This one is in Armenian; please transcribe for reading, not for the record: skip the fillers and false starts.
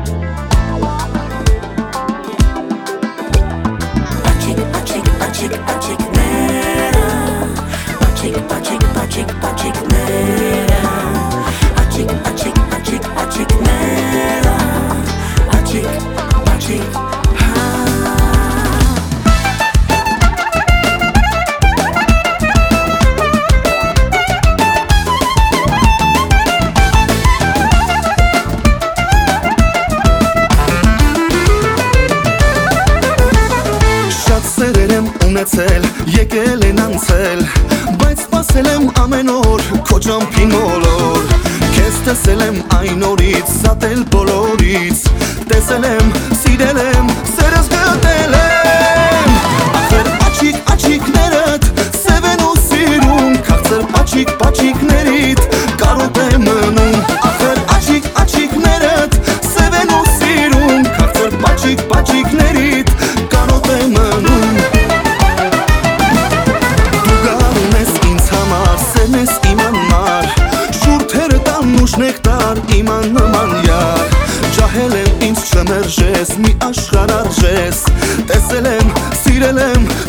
Ունեցել, եկել են անցել, բայց սպասել եմ ամեն օր քո ճամփին մոլոր։ Քեզ տեսել եմ այն օրից, սատել բոլորից, տեսել եմ, սիրել եմ, սերս գտել եմ։ Ախր աչիկներդ սև են ու սիրուն, քաղցր պաչիկներիդ կարոտ է մնում։ Ախր աչիկներդ սև են ու սիրուն, քաղցր պաչիկներիդ կարոտ է մնում։ Նեկտար իման նման յար, ջահել եմ ինձ չմերժես, մի աշխարհ արժես, տեսել եմ, սիրել եմ,